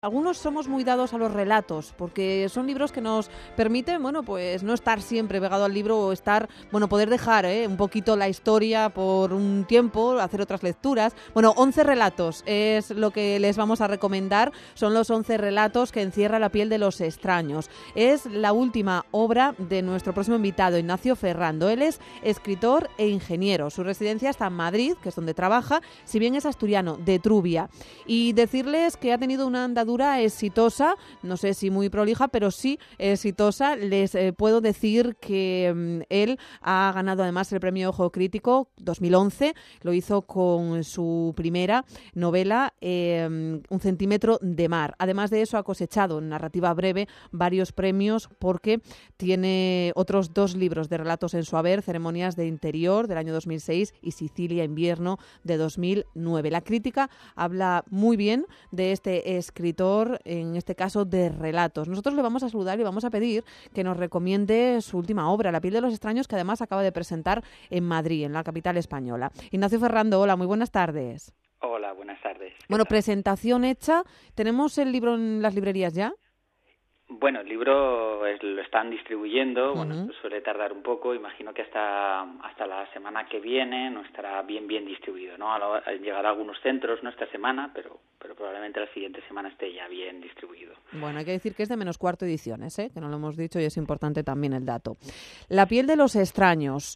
Algunos somos muy dados a los relatos, porque son libros que nos permiten, pues no estar siempre pegado al libro o poder dejar un poquito la historia por un tiempo, hacer otras lecturas. 11 relatos es lo que les vamos a recomendar. Son los 11 relatos que encierra La piel de los extraños. Es la última obra de nuestro próximo invitado, Ignacio Ferrando. Él es escritor e ingeniero. Su residencia está en Madrid, que es donde trabaja, si bien es asturiano, de Trubia. Y decirles que ha tenido una andadura exitosa, no sé si muy prolija, pero sí exitosa. Les puedo decir que él ha ganado además el premio Ojo Crítico 2011, lo hizo con su primera novela, Un centímetro de mar. Además de eso ha cosechado en narrativa breve varios premios porque tiene otros 2 libros de relatos en su haber, Ceremonias de Interior del año 2006 y Sicilia Invierno de 2009. La crítica habla muy bien de este escritor, en este caso de relatos. Nosotros le vamos a saludar y vamos a pedir que nos recomiende su última obra, La piel de los extraños, que además acaba de presentar en Madrid, en la capital española. Ignacio Ferrando, hola, muy buenas tardes. Hola, buenas tardes. Presentación hecha. ¿Tenemos el libro en las librerías ya? Bueno, el libro lo están distribuyendo, Uh-huh. Esto suele tardar un poco, imagino que hasta la semana que viene no estará bien distribuido, ¿no? Llegará a algunos centros, no esta semana, pero probablemente la siguiente semana esté ya bien distribuido. Bueno, hay que decir que es de -4 ediciones, que no lo hemos dicho y es importante también el dato. La piel de los extraños.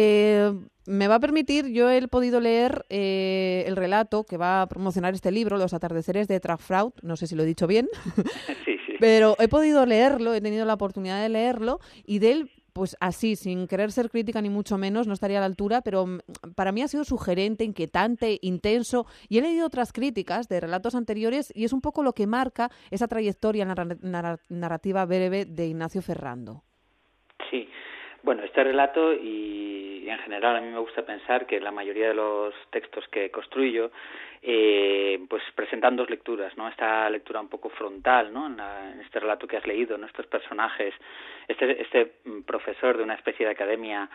Me va a permitir, yo he podido leer el relato que va a promocionar este libro, Los atardeceres de Trafraud, no sé si lo he dicho bien, Sí. Pero he podido leerlo, he tenido la oportunidad de leerlo y de él, pues así, sin querer ser crítica ni mucho menos, no estaría a la altura, pero para mí ha sido sugerente, inquietante, intenso, y he leído otras críticas de relatos anteriores y es un poco lo que marca esa trayectoria narrativa breve de Ignacio Ferrando. Sí, bueno, este relato y en general a mí me gusta pensar que la mayoría de los textos que construyo pues presentan 2 lecturas, ¿no? Esta lectura un poco frontal, ¿no? En este relato que has leído, ¿no? Estos personajes, este profesor de una especie de academia.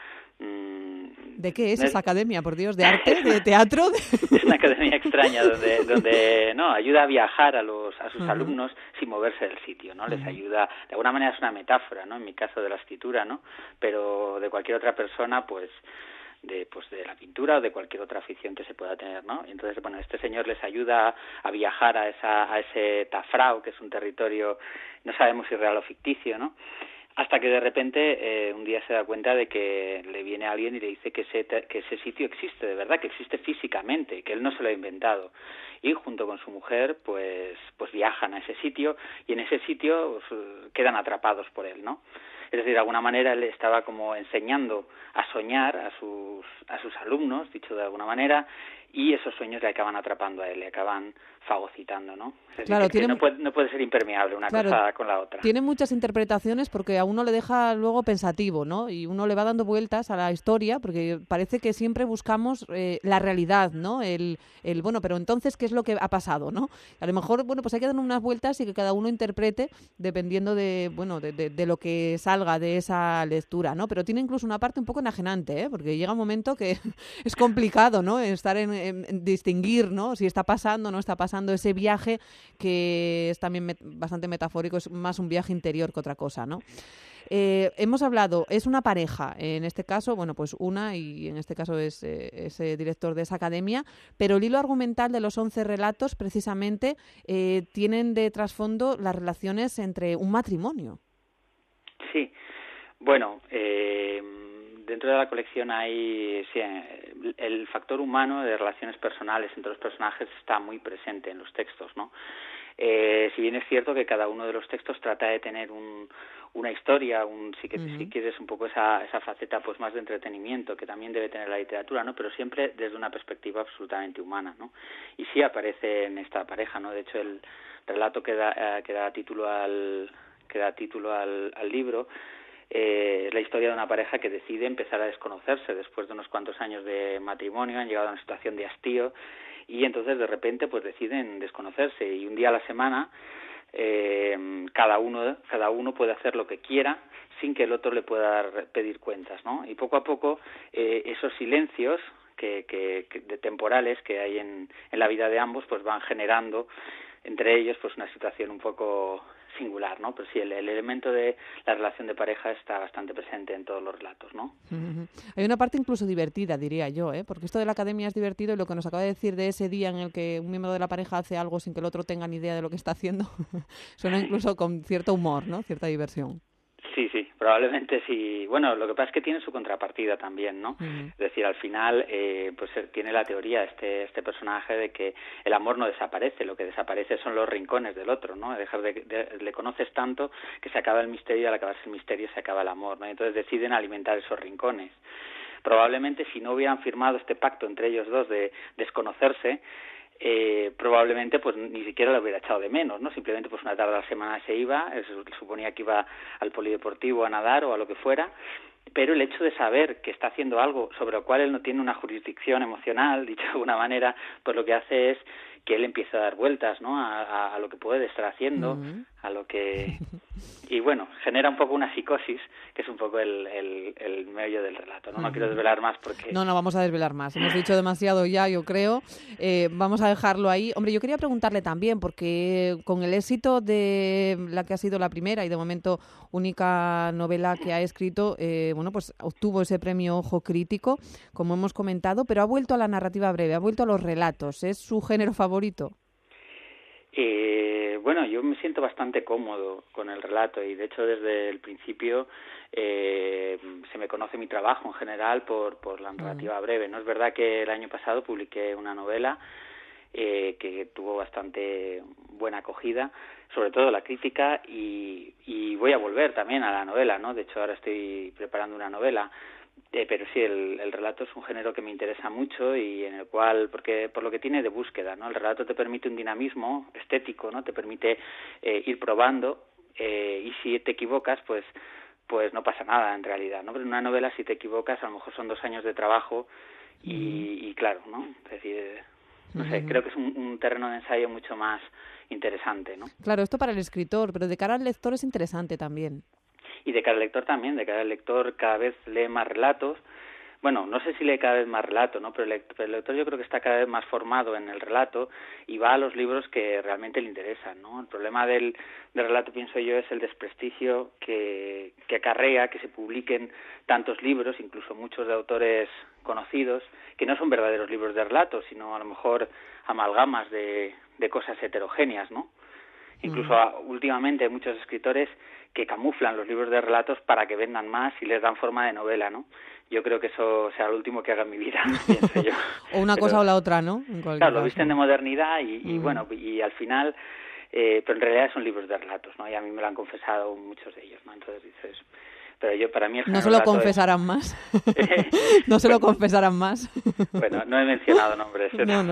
¿De qué es esa academia, por Dios? ¿De arte? ¿De teatro? Es una academia extraña donde no ayuda a viajar a sus Uh-huh. alumnos sin moverse del sitio, ¿no? Uh-huh. Les ayuda, de alguna manera es una metáfora, ¿no? En mi caso de la escritura, ¿no? Pero de cualquier otra persona, pues de la pintura o de cualquier otra afición que se pueda tener, ¿no? Y entonces, bueno, este señor les ayuda a viajar a ese Tafrao, que es un territorio, no sabemos si real o ficticio, ¿no? Hasta que de repente un día se da cuenta de que le viene alguien y le dice que ese sitio existe de verdad, que existe físicamente, que él no se lo ha inventado. Y junto con su mujer pues viajan a ese sitio y en ese sitio quedan atrapados por él, ¿no? Es decir, de alguna manera él estaba como enseñando a soñar a sus alumnos, dicho de alguna manera, y esos sueños le acaban atrapando a él, le acaban fagocitando, ¿no? Es Claro, decir, que no puede ser impermeable una cosa con la otra. Tiene muchas interpretaciones porque a uno le deja luego pensativo, ¿no? Y uno le va dando vueltas a la historia porque parece que siempre buscamos la realidad, ¿no? Bueno, pero entonces, ¿qué es lo que ha pasado, no? A lo mejor, pues hay que dar unas vueltas y que cada uno interprete dependiendo de lo que salga de esa lectura, ¿no? Pero tiene incluso una parte un poco enajenante, porque llega un momento que es complicado, ¿no? Estar en distinguir, ¿no? Si está pasando o no está pasando ese viaje que es también bastante metafórico, es más un viaje interior que otra cosa, ¿no? Hemos hablado, es una pareja, en este caso, pues una, y en este caso es ese director de esa academia, pero el hilo argumental de los 11 relatos precisamente tienen de trasfondo las relaciones entre un matrimonio. Sí, bueno, dentro de la colección hay el factor humano de relaciones personales entre los personajes está muy presente en los textos, ¿no? Si bien es cierto que cada uno de los textos trata de tener una historia, si quieres un poco esa faceta pues más de entretenimiento que también debe tener la literatura, ¿no? Pero siempre desde una perspectiva absolutamente humana, ¿no? Y sí aparece en esta pareja, ¿no? De hecho el relato que da título al libro es la historia de una pareja que decide empezar a desconocerse después de unos cuantos años de matrimonio, han llegado a una situación de hastío y entonces de repente pues deciden desconocerse y un día a la semana cada uno puede hacer lo que quiera sin que el otro le pueda pedir cuentas, ¿no? Y poco a poco esos silencios que de temporales que hay en la vida de ambos pues van generando entre ellos pues una situación un poco singular, ¿no? Pero sí, el elemento de la relación de pareja está bastante presente en todos los relatos, ¿no? Uh-huh. Hay una parte incluso divertida, diría yo, porque esto de la academia es divertido y lo que nos acaba de decir de ese día en el que un miembro de la pareja hace algo sin que el otro tenga ni idea de lo que está haciendo, suena incluso con cierto humor, ¿no? Cierta diversión. Sí, probablemente sí. Bueno, lo que pasa es que tiene su contrapartida también, ¿no? Uh-huh. Es decir, al final, pues tiene la teoría este personaje de que el amor no desaparece, lo que desaparece son los rincones del otro, ¿no? Le conoces tanto que se acaba el misterio y al acabarse el misterio se acaba el amor, ¿no? Entonces deciden alimentar esos rincones. Probablemente si no hubieran firmado este pacto entre ellos dos de desconocerse, probablemente pues ni siquiera lo hubiera echado de menos, ¿no? Simplemente pues una tarde a la semana se iba, se suponía que iba al polideportivo a nadar o a lo que fuera, pero el hecho de saber que está haciendo algo sobre lo cual él no tiene una jurisdicción emocional, dicho de alguna manera, pues lo que hace es que él empieza a dar vueltas, ¿no? A lo que puede estar haciendo, uh-huh. a lo que... Y bueno, genera un poco una psicosis, que es un poco el meollo del relato, ¿no? No quiero desvelar más porque... No vamos a desvelar más. Hemos dicho demasiado ya, yo creo. Vamos a dejarlo ahí. Hombre, yo quería preguntarle también, porque con el éxito de la que ha sido la primera y de momento única novela que ha escrito, bueno, pues obtuvo ese premio Ojo Crítico, como hemos comentado, pero ha vuelto a la narrativa breve, ha vuelto a los relatos. ¿Es su género favorito? Bueno, yo me siento bastante cómodo con el relato y de hecho desde el principio se me conoce mi trabajo en general por la narrativa breve, ¿no? Es verdad que el año pasado publiqué una novela que tuvo bastante buena acogida, sobre todo la crítica, y voy a volver también a la novela, ¿no? De hecho ahora estoy preparando una novela. Pero sí, el relato es un género que me interesa mucho y en el cual, porque por lo que tiene de búsqueda, ¿no? El relato te permite un dinamismo estético, ¿no? Te permite ir probando y si te equivocas, pues no pasa nada en realidad, ¿no? Pero en una novela si te equivocas a lo mejor son 2 años de trabajo y claro, ¿no? Es decir, no sé, creo que es un terreno de ensayo mucho más interesante, ¿no? Claro, esto para el escritor, pero de cara al lector es interesante también. Y de cara al lector también, de cara al lector cada vez lee más relatos. Bueno, no sé si lee cada vez más relatos, ¿no? Pero el lector yo creo que está cada vez más formado en el relato y va a los libros que realmente le interesan, ¿no? El problema del relato, pienso yo, es el desprestigio que acarrea que se publiquen tantos libros, incluso muchos de autores conocidos, que no son verdaderos libros de relatos, sino a lo mejor amalgamas de cosas heterogéneas, ¿no? Incluso últimamente hay muchos escritores que camuflan los libros de relatos para que vendan más y les dan forma de novela, ¿no? Yo creo que eso será lo último que haga en mi vida, pienso yo. O una cosa o la otra, ¿no? Claro, lo visten de modernidad y bueno, y al final, pero en realidad son libros de relatos, ¿no? Y a mí me lo han confesado muchos de ellos, ¿no? Entonces dices... Pero yo, para mí... ¿No se lo confesarán más? ¿No se lo confesarán más? Bueno, no he mencionado nombres. No.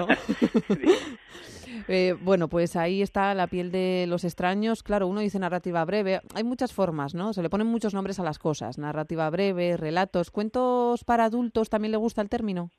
Bueno, pues ahí está La piel de los extraños. Claro, uno dice narrativa breve. Hay muchas formas, ¿no? Se le ponen muchos nombres a las cosas. Narrativa breve, relatos. ¿Cuentos para adultos también le gusta el término?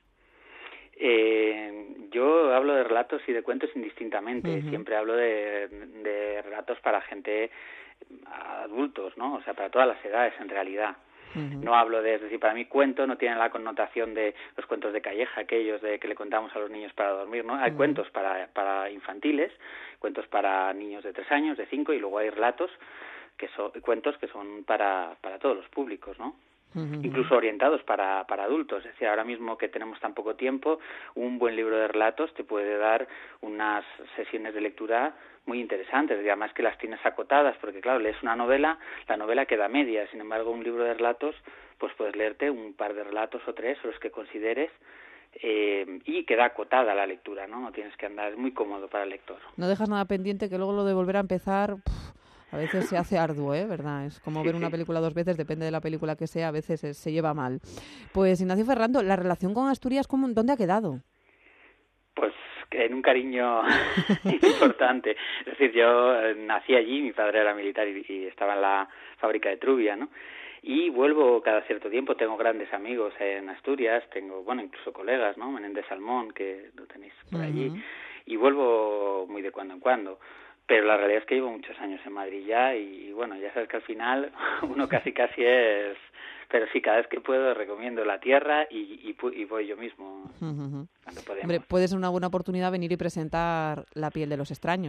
Yo hablo de relatos y de cuentos indistintamente. Uh-huh. Siempre hablo de relatos para gente... adultos, ¿no? O sea, para todas las edades en realidad. Uh-huh. No hablo es decir, para mí cuento no tiene la connotación de los cuentos de Calleja, aquellos de que le contamos a los niños para dormir, ¿no? Hay cuentos para infantiles, cuentos para niños de 3 años, de 5, y luego hay relatos que son cuentos que son para todos los públicos, ¿no? Uh-huh. Incluso orientados para adultos. Es decir, ahora mismo que tenemos tan poco tiempo, un buen libro de relatos te puede dar unas sesiones de lectura muy interesantes, y además que las tienes acotadas, porque claro, lees una novela, la novela queda media, sin embargo un libro de relatos, pues puedes leerte un par de relatos o 3, o los que consideres, y queda acotada la lectura, ¿no? No tienes que andar, es muy cómodo para el lector. No dejas nada pendiente, que luego lo de volver a empezar... A veces se hace arduo, ¿verdad? Es como ver una película 2 veces, depende de la película que sea, a veces se lleva mal. Pues Ignacio Ferrando, ¿la relación con Asturias dónde ha quedado? Pues en un cariño importante. Es decir, yo nací allí, mi padre era militar y estaba en la fábrica de Trubia, ¿no? Y vuelvo cada cierto tiempo, tengo grandes amigos en Asturias, tengo, bueno, incluso colegas, ¿no? Menéndez Salmón, que lo tenéis por allí, y vuelvo muy de cuando en cuando. Pero la realidad es que llevo muchos años en Madrid ya y bueno, ya sabes que al final uno casi es... Pero sí, cada vez que puedo recomiendo la tierra y voy yo mismo cuando podemos. Hombre, puede ser una buena oportunidad venir y presentar La piel de los extraños.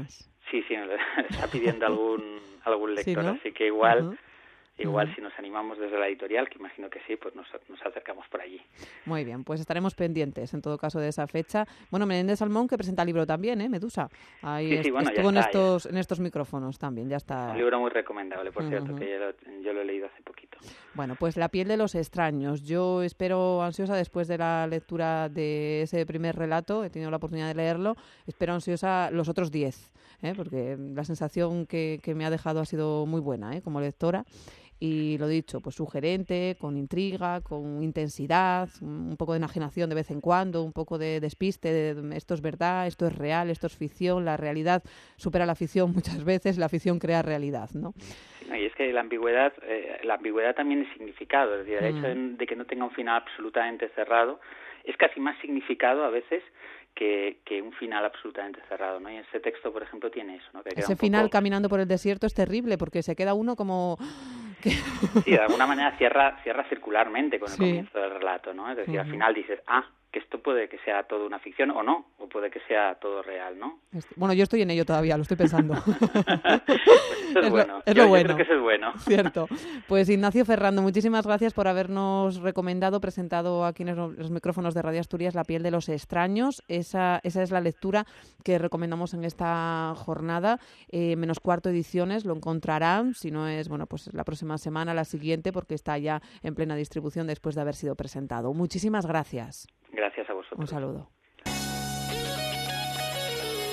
Sí, me lo está pidiendo algún lector, sí, ¿no? así que igual si nos animamos desde la editorial, que imagino que sí, pues nos acercamos por allí. Muy bien, pues estaremos pendientes en todo caso de esa fecha. Bueno, Menéndez Salmón, que presenta libro también, Medusa. Ahí Sí, bueno, estuvo ya está, en estos micrófonos también, ya está. Un libro muy recomendable, por cierto, que yo lo he leído hace poquito. Bueno, pues La piel de los extraños. Yo espero ansiosa, después de la lectura de ese primer relato, he tenido la oportunidad de leerlo, espero ansiosa los otros 10, porque la sensación que me ha dejado ha sido muy buena, como lectora. Y lo dicho, pues sugerente, con intriga, con intensidad, un poco de enajenación de vez en cuando, un poco de despiste, de esto es verdad, esto es real, esto es ficción, la realidad supera la ficción muchas veces, la ficción crea realidad, ¿no? Y es que la ambigüedad también es significado, es decir, el hecho de que no tenga un final absolutamente cerrado es casi más significado a veces que un final absolutamente cerrado, ¿no? Y ese texto, por ejemplo, tiene eso, ¿no? Que ese final caminando por el desierto es terrible porque se queda uno como... Sí, de alguna manera cierra circularmente con el comienzo del relato, ¿no? Es decir, al final dices, que esto puede que sea todo una ficción o no, o puede que sea todo real, ¿no? Bueno, yo estoy en ello todavía, lo estoy pensando. Pues eso es bueno. Es lo bueno. Yo creo que eso es bueno. Cierto. Pues Ignacio Ferrando, muchísimas gracias por habernos presentado aquí en los micrófonos de Radio Asturias La piel de los extraños. Esa es la lectura que recomendamos en esta jornada. -4 ediciones, lo encontrarán, si no es, pues la próxima semana, la siguiente, porque está ya en plena distribución después de haber sido presentado. Muchísimas gracias. Gracias a vosotros. Un saludo.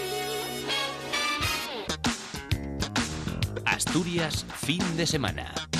Asturias, fin de semana.